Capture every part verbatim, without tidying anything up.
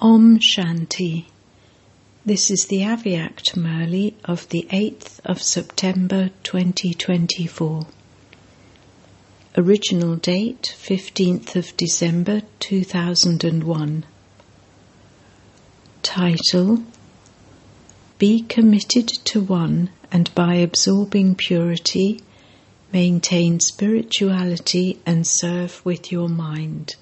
Om Shanti. This is the Avyakt Murli of the eighth of September twenty twenty-four. Original date fifteenth of December two thousand one. Title: Be committed to one, and by absorbing purity, maintain spirituality and serve with your mind.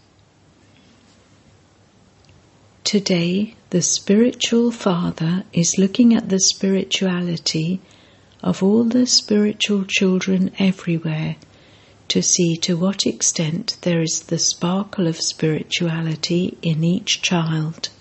Today, the spiritual father is looking at the spirituality of all the spiritual children everywhere to see to what extent there is the sparkle of spirituality in each child.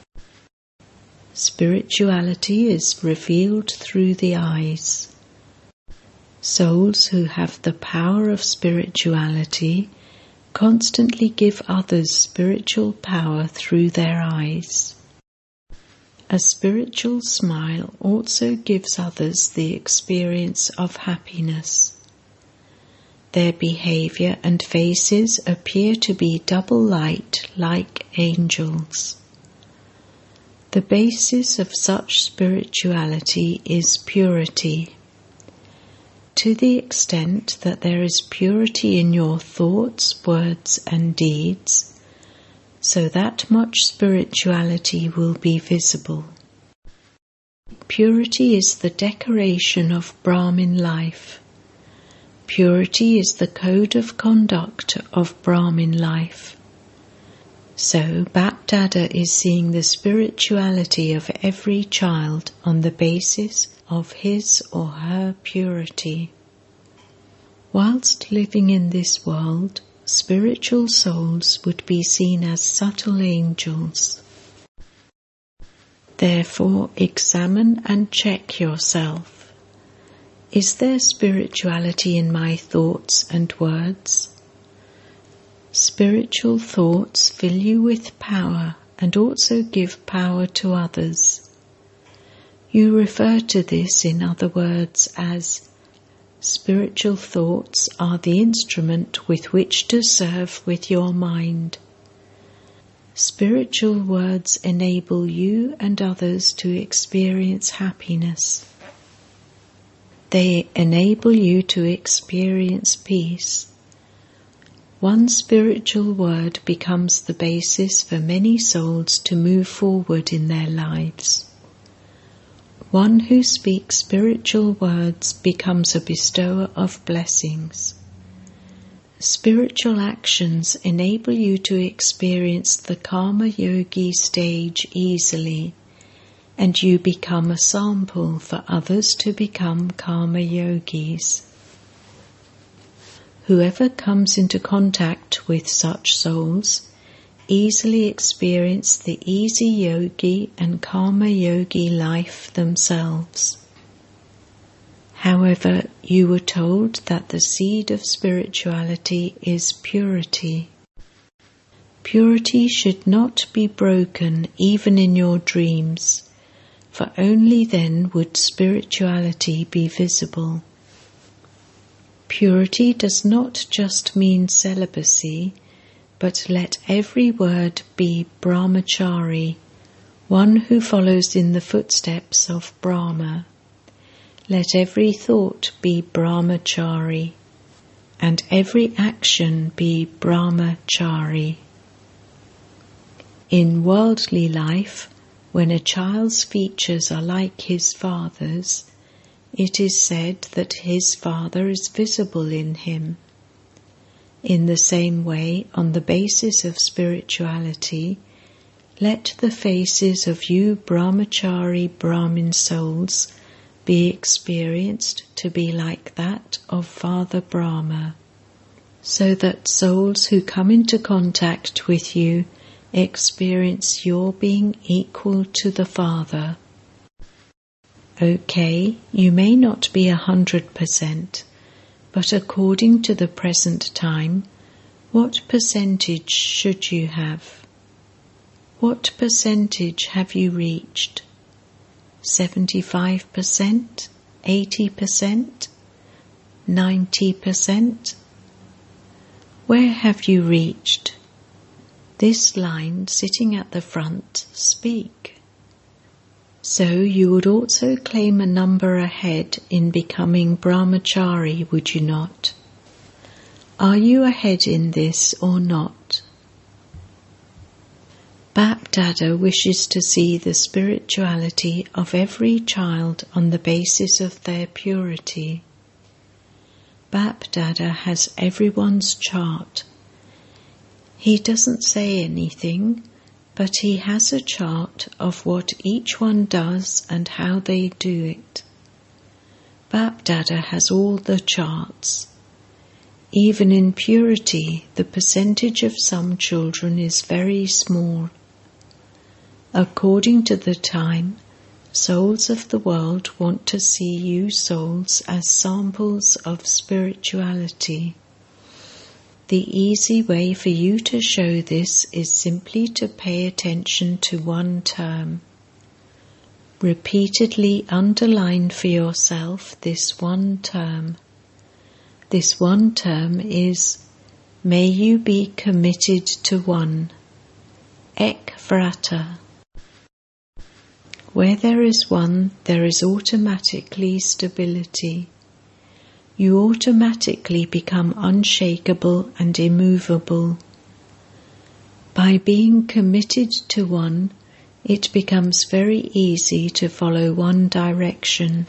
Spirituality is revealed through the eyes. Souls who have the power of spirituality constantly give others spiritual power through their eyes. A spiritual smile also gives others the experience of happiness. Their behavior and faces appear to be double light like angels. The basis of such spirituality is purity. To the extent that there is purity in your thoughts, words and deeds, so that much spirituality will be visible. Purity is the decoration of Brahmin life. Purity is the code of conduct of Brahmin life. So Bap Dada is seeing the spirituality of every child on the basis of his or her purity. Whilst living in this world, spiritual souls would be seen as subtle angels. Therefore, examine and check yourself. Is there spirituality in my thoughts and words? Spiritual thoughts fill you with power and also give power to others. You refer to this, in other words, as spiritual thoughts are the instrument with which to serve with your mind. Spiritual words enable you and others to experience happiness. They enable you to experience peace. One spiritual word becomes the basis for many souls to move forward in their lives. One who speaks spiritual words becomes a bestower of blessings. Spiritual actions enable you to experience the Karma Yogi stage easily, and you become a sample for others to become Karma Yogis. Whoever comes into contact with such souls easily experience the easy yogi and karma yogi life themselves. However, you were told that the seed of spirituality is purity. Purity should not be broken even in your dreams, for only then would spirituality be visible. Purity does not just mean celibacy, but let every word be brahmachari, one who follows in the footsteps of Brahma. Let every thought be brahmachari, and every action be brahmachari. In worldly life, when a child's features are like his father's, it is said that his father is visible in him. In the same way, on the basis of spirituality, let the faces of you brahmachari Brahmin souls be experienced to be like that of Father Brahma, so that souls who come into contact with you experience your being equal to the Father. Okay, you may not be a hundred percent, but according to the present time, what percentage should you have? What percentage have you reached? seventy-five percent? eighty percent? ninety percent? Where have you reached? this line sitting at the front speak. So you would also claim a number ahead in becoming brahmachari, would you not? Are you ahead in this or not? BapDada wishes to see the spirituality of every child on the basis of their purity. BapDada has everyone's chart. He doesn't say anything, but he has a chart of what each one does and how they do it. BapDada has all the charts. Even in purity, the percentage of some children is very small. According to the time, souls of the world want to see you souls as samples of spirituality. The easy way for you to show this is simply to pay attention to one term. Repeatedly underline for yourself this one term. This one term is, may you be committed to one. Ek vrata. Where there is one, there is automatically stability. You automatically become unshakable and immovable. By being committed to one, it becomes very easy to follow one direction.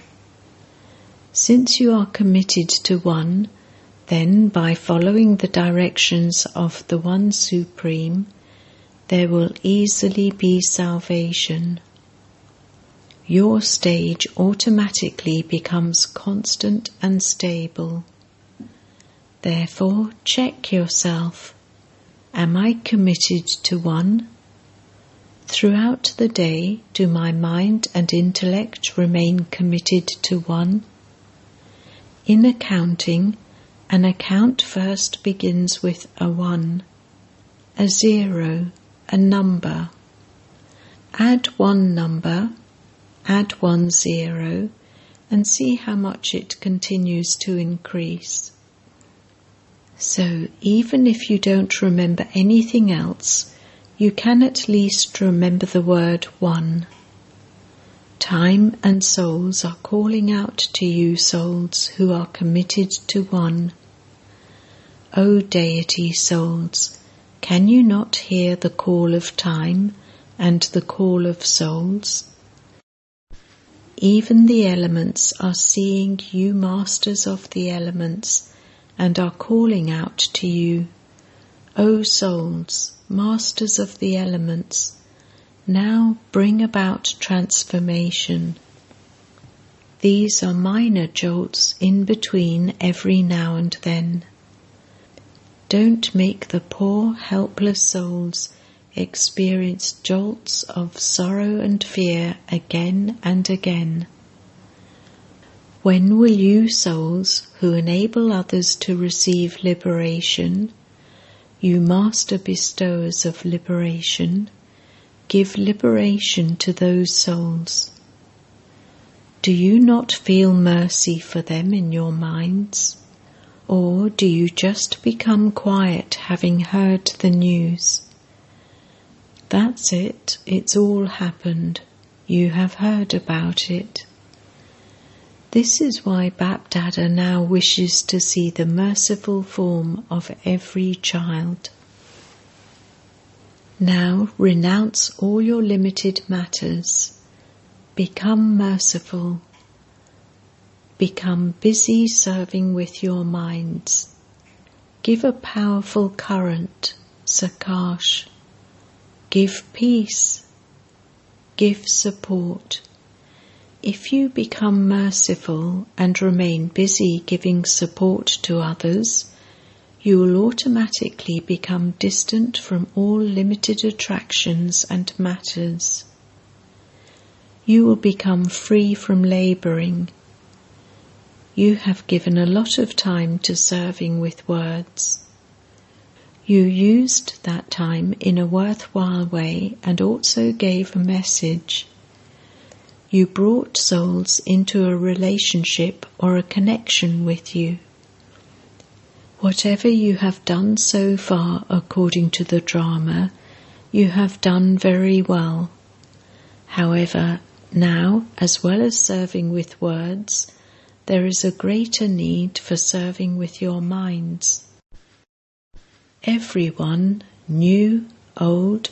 Since you are committed to one, then by following the directions of the One Supreme, there will easily be salvation. Your stage automatically becomes constant and stable. Therefore, check yourself. Am I committed to one? Throughout the day, do my mind and intellect remain committed to one? In accounting, an account first begins with a one, a zero, a number. Add one number, add one zero, and see how much it continues to increase. So, even if you don't remember anything else, you can at least remember the word one. Time and souls are calling out to you souls who are committed to one. O deity souls, can you not hear the call of time and the call of souls? Even the elements are seeing you masters of the elements and are calling out to you, O souls, masters of the elements, now bring about transformation. These are minor jolts in between every now and then. Don't make the poor, helpless souls experience jolts of sorrow and fear again and again. When will you souls who enable others to receive liberation, you master bestowers of liberation, give liberation to those souls? Do you not feel mercy for them in your minds? Or do you just become quiet having heard the news? That's it, it's all happened. You have heard about it. This is why BapDada now wishes to see the merciful form of every child. Now renounce all your limited matters. Become merciful. Become busy serving with your minds. Give a powerful current, Sakash. Give peace. Give support. If you become merciful and remain busy giving support to others, you will automatically become distant from all limited attractions and matters. You will become free from labouring. You have given a lot of time to serving with words. You used that time in a worthwhile way and also gave a message. You brought souls into a relationship or a connection with you. Whatever you have done so far according to the drama, you have done very well. However, now, as well as serving with words, there is a greater need for serving with your minds. Everyone, new, old,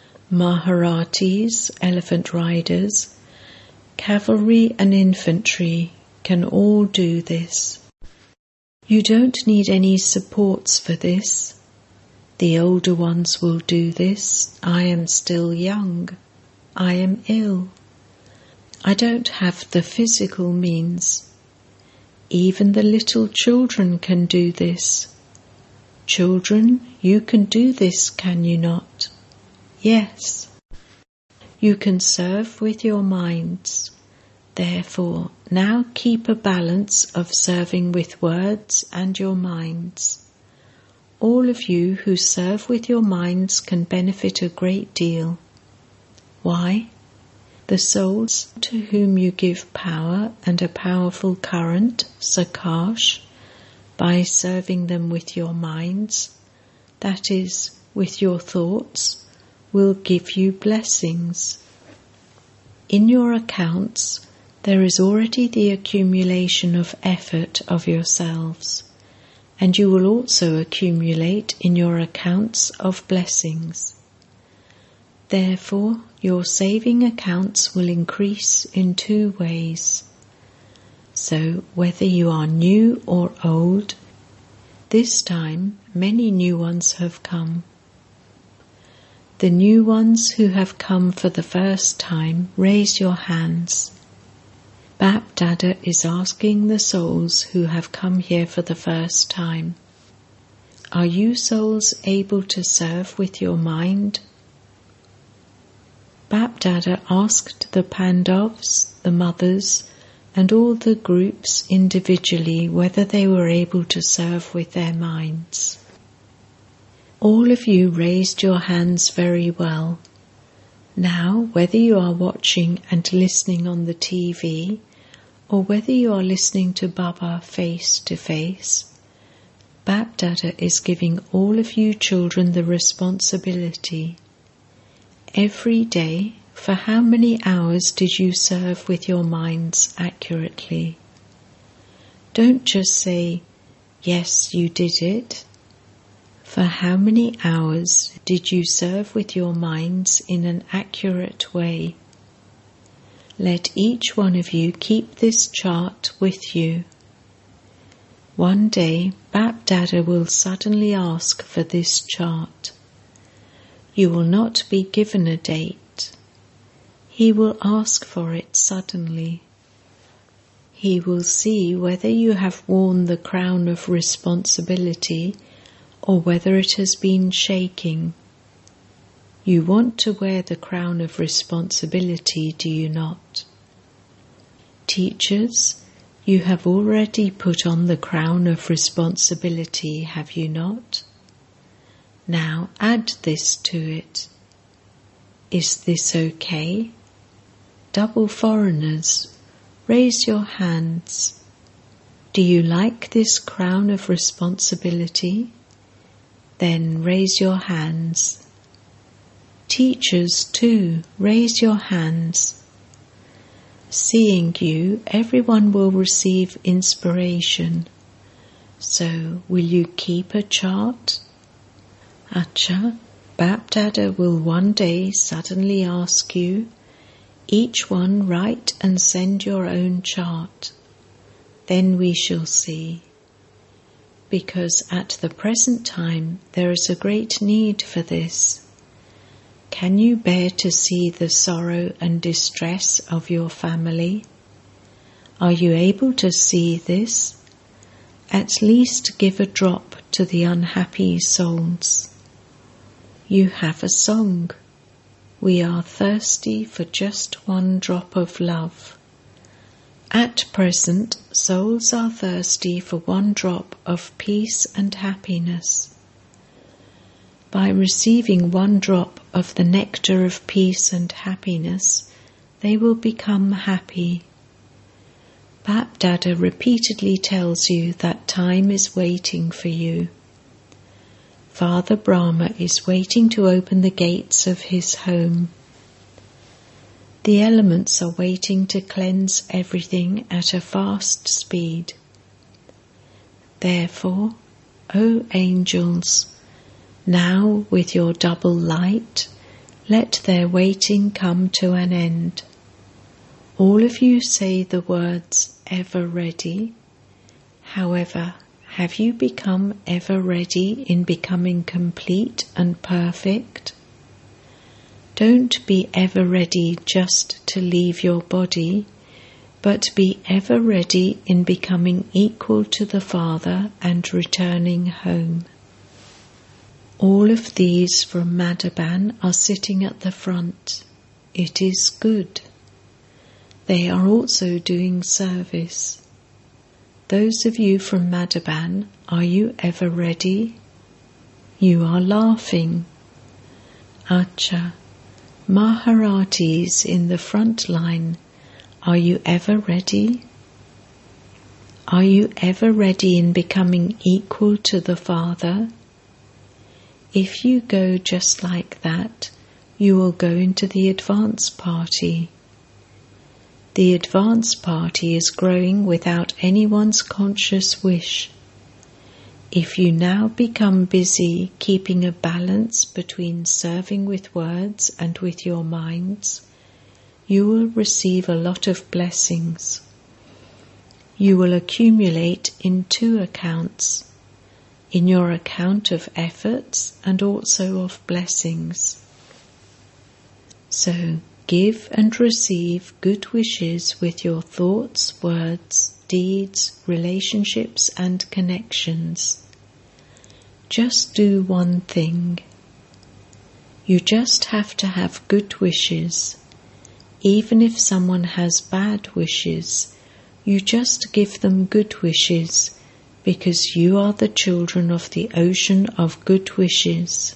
Maharatis, elephant riders, cavalry and infantry can all do this. You don't need any supports for this. The older ones will do this. I am still young. I am ill. I don't have the physical means. Even the little children can do this. Children, you can do this, can you not? Yes. You can serve with your minds. Therefore, now keep a balance of serving with words and your minds. All of you who serve with your minds can benefit a great deal. Why? The souls to whom you give power and a powerful current, Sakash, by serving them with your minds, that is, with your thoughts, will give you blessings. In your accounts, there is already the accumulation of effort of yourselves, and you will also accumulate in your accounts of blessings. Therefore, your saving accounts will increase in two ways. So, whether you are new or old, this time many new ones have come. The new ones who have come for the first time, raise your hands. Bap Dada is asking the souls who have come here for the first time, are you souls able to serve with your mind? Bap Dada asked the Pandavas, the mothers, and all the groups individually whether they were able to serve with their minds. All of you raised your hands very well. Now, whether you are watching and listening on the T V, or whether you are listening to Baba face to face, Bap Dada is giving all of you children the responsibility. Every day, for how many hours did you serve with your minds accurately? Don't just say, yes, you did it. For how many hours did you serve with your minds in an accurate way? Let each one of you keep this chart with you. One day, Bap Dada will suddenly ask for this chart. You will not be given a date. He will ask for it suddenly. He will see whether you have worn the crown of responsibility or whether it has been shaking. You want to wear the crown of responsibility, do you not? Teachers, you have already put on the crown of responsibility, have you not? Now add this to it. Is this okay? Double foreigners, raise your hands. Do you like this crown of responsibility? Then raise your hands. Teachers too, raise your hands. Seeing you, everyone will receive inspiration. So, will you keep a chart? Acha, Bap Dada will one day suddenly ask you, each one write and send your own chart. Then we shall see. Because at the present time there is a great need for this. Can you bear to see the sorrow and distress of your family? Are you able to see this? At least give a drop to the unhappy souls. You have a song. We are thirsty for just one drop of love. At present, souls are thirsty for one drop of peace and happiness. By receiving one drop of the nectar of peace and happiness, they will become happy. BapDada repeatedly tells you that time is waiting for you. Father Brahma is waiting to open the gates of his home. The elements are waiting to cleanse everything at a fast speed. Therefore, O angels, now with your double light, let their waiting come to an end. All of you say the words ever ready. However, have you become ever ready in becoming complete and perfect? Don't be ever ready just to leave your body, but be ever ready in becoming equal to the Father and returning home. All of these from Madhaban are sitting at the front. It is good. They are also doing service. Those of you from Madhaban, are you ever ready? You are laughing. Acha, Maharatis in the front line, are you ever ready? Are you ever ready in becoming equal to the Father? If you go just like that, you will go into the advance party. The advance party is growing without anyone's conscious wish. If you now become busy keeping a balance between serving with words and with your minds, you will receive a lot of blessings. You will accumulate in two accounts, in your account of efforts and also of blessings. So, give and receive good wishes with your thoughts, words, deeds, relationships and connections. Just do one thing. You just have to have good wishes. Even if someone has bad wishes, you just give them good wishes because you are the children of the ocean of good wishes.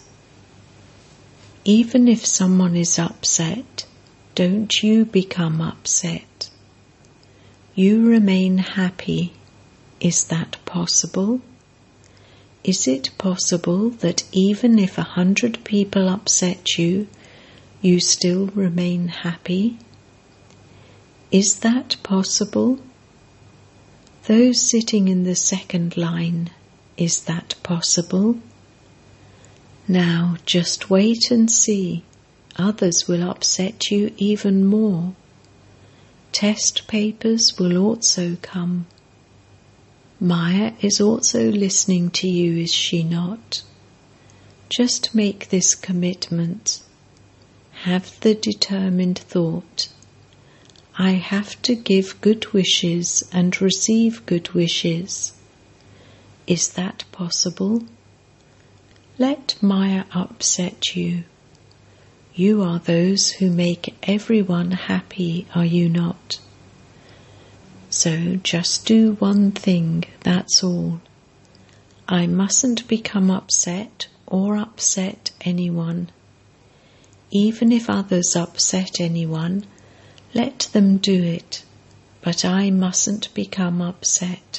Even if someone is upset, don't you become upset. You remain happy. Is that possible? Is it possible that even if a hundred people upset you, you still remain happy? Is that possible? Those sitting in the second line, is that possible? Now just wait and see. Others will upset you even more. Test papers will also come. Maya is also listening to you, is she not? Just make this commitment. Have the determined thought. I have to give good wishes and receive good wishes. Is that possible? Let Maya upset you. You are those who make everyone happy, are you not? So just do one thing, that's all. I mustn't become upset or upset anyone. Even if others upset anyone, let them do it, but I mustn't become upset.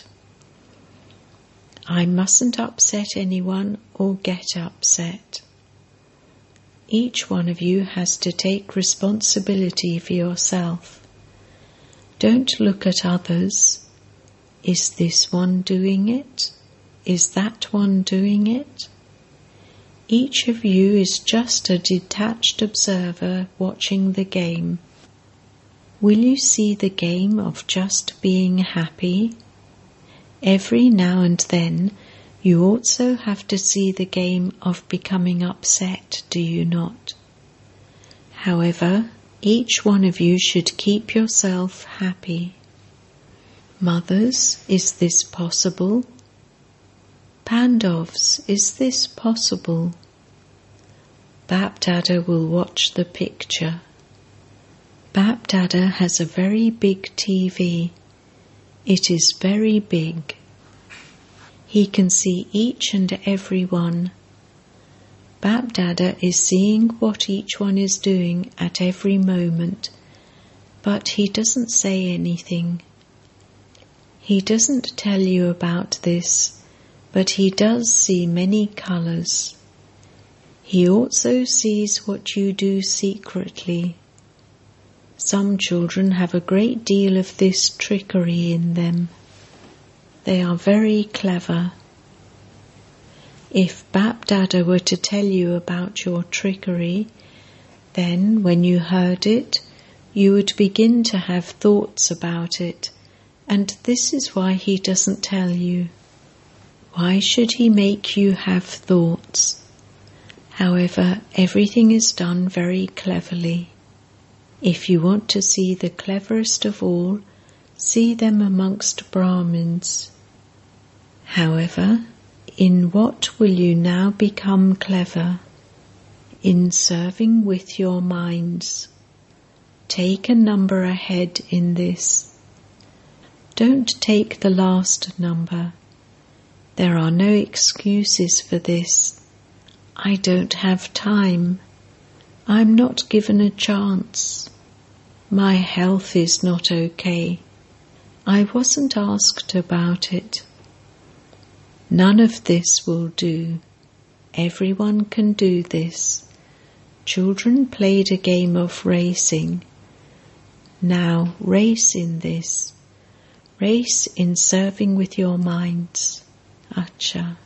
I mustn't upset anyone or get upset. Each one of you has to take responsibility for yourself. Don't look at others. Is this one doing it? Is that one doing it? Each of you is just a detached observer watching the game. Will you see the game of just being happy? Every now and then you also have to see the game of becoming upset, do you not? However, each one of you should keep yourself happy. Mothers, is this possible? Pandavs, is this possible? BapDada will watch the picture. BapDada has a very big T V. It is very big. He can see each and every one. BapDada is seeing what each one is doing at every moment, but he doesn't say anything. He doesn't tell you about this, but he does see many colours. He also sees what you do secretly. Some children have a great deal of this trickery in them. They are very clever. If Bap-Dada were to tell you about your trickery, then when you heard it, you would begin to have thoughts about it, and this is why he doesn't tell you. Why should he make you have thoughts? However, everything is done very cleverly. If you want to see the cleverest of all, see them amongst Brahmins. However, in what will you now become clever? In serving with your minds. Take a number ahead in this. Don't take the last number. There are no excuses for this. I don't have time. I'm not given a chance. My health is not okay. I wasn't asked about it. None of this will do. Everyone can do this. Children played a game of racing. Now race in this. Race in serving with your minds. Acha.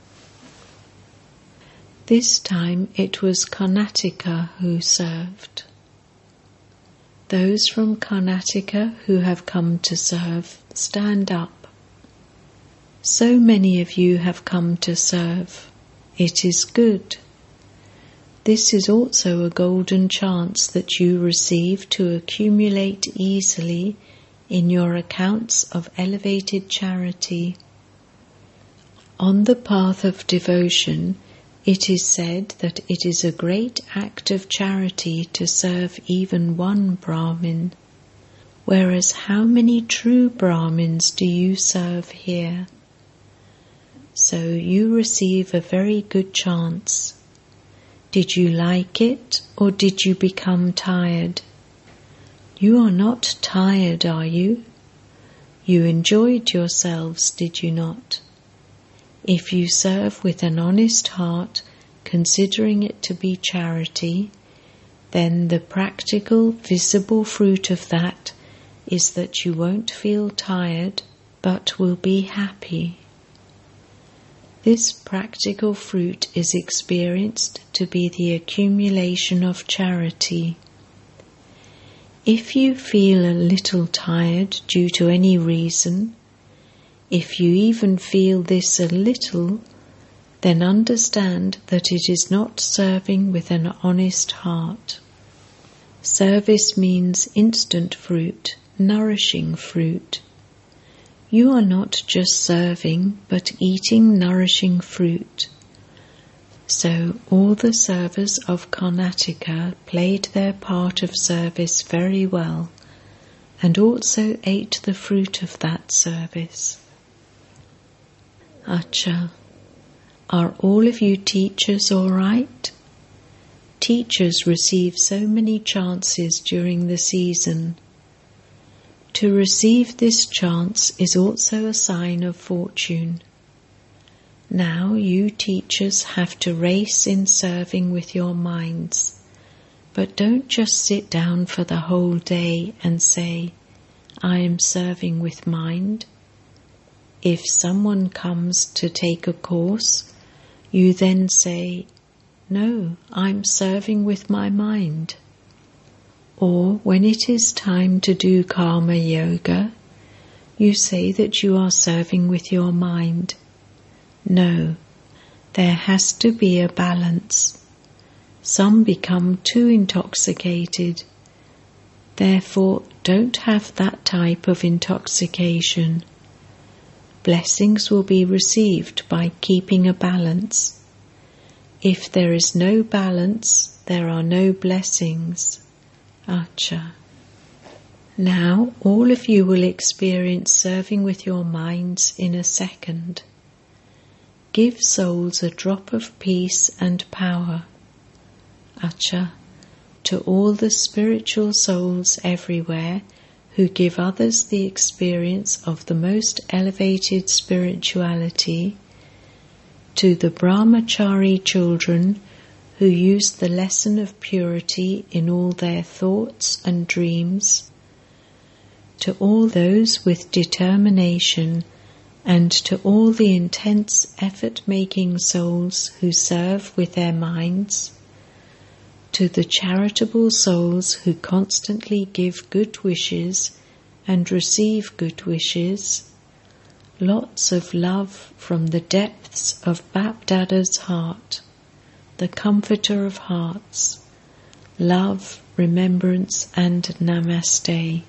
This time it was Karnataka who served. Those from Karnataka who have come to serve, stand up. So many of you have come to serve. It is good. This is also a golden chance that you receive to accumulate easily in your accounts of elevated charity. On the path of devotion, it is said that it is a great act of charity to serve even one Brahmin. Whereas how many true Brahmins do you serve here? So you receive a very good chance. Did you like it, or did you become tired? You are not tired, are you? You enjoyed yourselves, did you not? If you serve with an honest heart, considering it to be charity, then the practical, visible fruit of that is that you won't feel tired, but will be happy. This practical fruit is experienced to be the accumulation of charity. If you feel a little tired due to any reason, if you even feel this a little, then understand that it is not serving with an honest heart. Service means instant fruit, nourishing fruit. You are not just serving, but eating nourishing fruit. So all the servers of Karnataka played their part of service very well, and also ate the fruit of that service. Acha, are all of you teachers all right? Teachers receive so many chances during the season. To receive this chance is also a sign of fortune. Now you teachers have to race in serving with your minds, but don't just sit down for the whole day and say, I am serving with mind. If someone comes to take a course, you then say, no, I'm serving with my mind. Or when it is time to do karma yoga, you say that you are serving with your mind. No, there has to be a balance. Some become too intoxicated. Therefore, don't have that type of intoxication. Blessings will be received by keeping a balance. If there is no balance, there are no blessings. Acha. Now all of you will experience serving with your minds in a second. Give souls a drop of peace and power. Acha. To all the spiritual souls everywhere who give others the experience of the most elevated spirituality, to the brahmachari children who use the lesson of purity in all their thoughts and dreams, to all those with determination, and to all the intense effort-making souls who serve with their minds, to the charitable souls who constantly give good wishes and receive good wishes, lots of love from the depths of Bap-Dada's heart, the comforter of hearts, love, remembrance and namaste.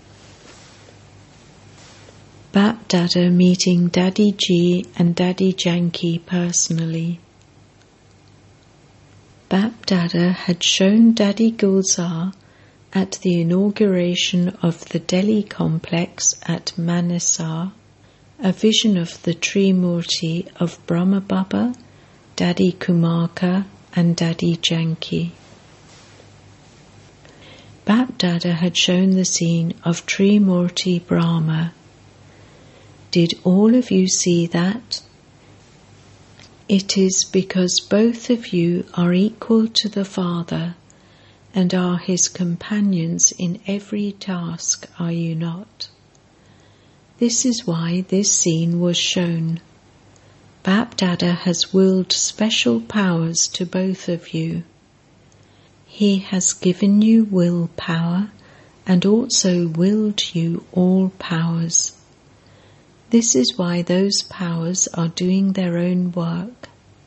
Bap-Dada meeting Daddy G and Daddy Janki personally. Bap-Dada had shown Daddy Gulzar at the inauguration of the Delhi complex at Manesar a vision of the Trimurti of Brahma Baba, Daddy Kumarka and Daddy Janki. Bap-Dada had shown the scene of Trimurti Brahma. Did all of you see that? It is because both of you are equal to the Father and are his companions in every task, are you not? This is why this scene was shown. Bap-Dada has willed special powers to both of you. He has given you will power and also willed you all powers. This is why those powers are doing their own work.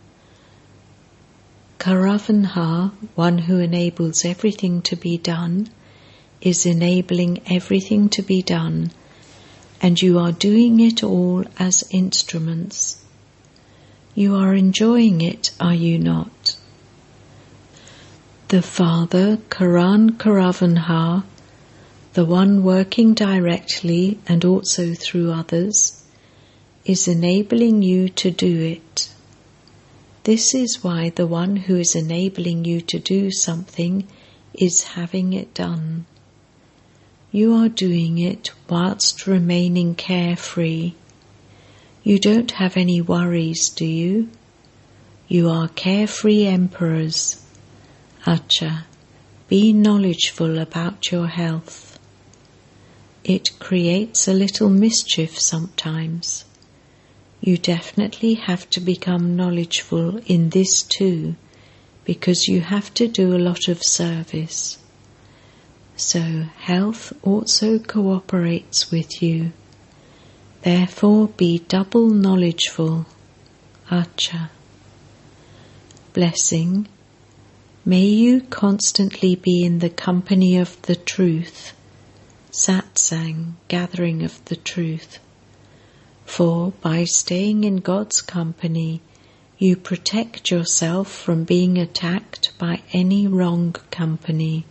Karavanha, one who enables everything to be done, is enabling everything to be done, and you are doing it all as instruments. You are enjoying it, are you not? The Father, Karan Karavanha, the one working directly and also through others, is enabling you to do it. This is why the one who is enabling you to do something is having it done. You are doing it whilst remaining carefree. You don't have any worries, do you? You are carefree emperors. Acha, be knowledgeful about your health. It creates a little mischief sometimes. You definitely have to become knowledgeful in this too, because you have to do a lot of service. So health also cooperates with you. Therefore be double knowledgeful. Acha. Blessing. May you constantly be in the company of the truth. Satsang, gathering of the truth. For by staying in God's company, you protect yourself from being attacked by any wrong company.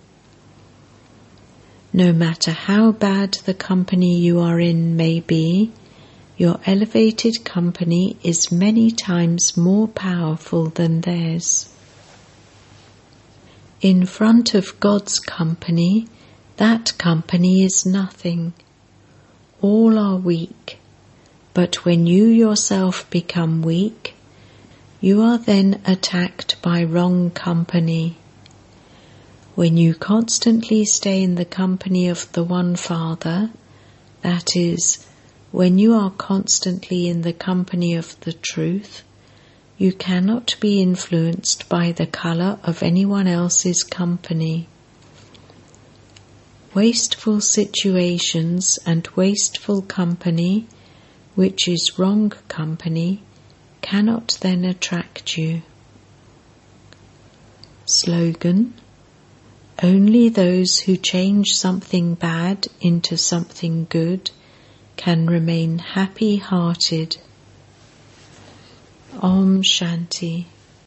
No matter how bad the company you are in may be, your elevated company is many times more powerful than theirs. In front of God's company, that company is nothing. All are weak, but when you yourself become weak, you are then attacked by wrong company. When you constantly stay in the company of the One Father, that is, when you are constantly in the company of the truth, you cannot be influenced by the colour of anyone else's company. Wasteful situations and wasteful company, which is wrong company, cannot then attract you. Slogan: only those who change something bad into something good can remain happy-hearted. Om Shanti.